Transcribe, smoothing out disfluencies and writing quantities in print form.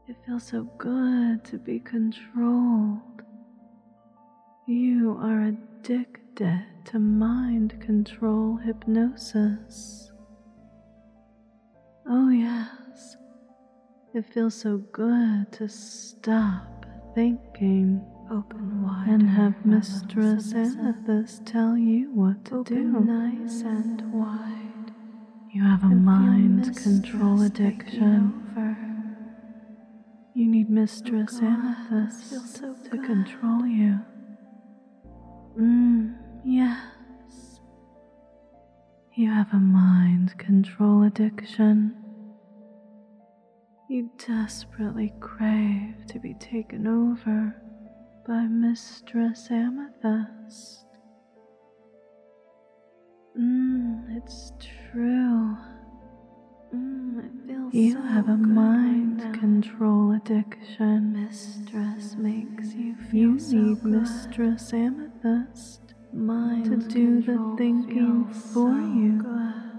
It feels so good to be controlled. You are addicted to mind control hypnosis. Oh, yes, it feels so good to stop thinking. Open wide And have Mistress Amethyst tell you what to do. Nice and wide. You have a mind control addiction. You need Mistress Amethyst to control you. Yes. You have a mind control addiction. You desperately crave to be taken over by Mistress Amethyst. It's true. It feels You so have a good mind right now. control addiction. Mistress makes you feel You so need good. Mistress Amethyst Mind to do the control thinking feels for so you. good.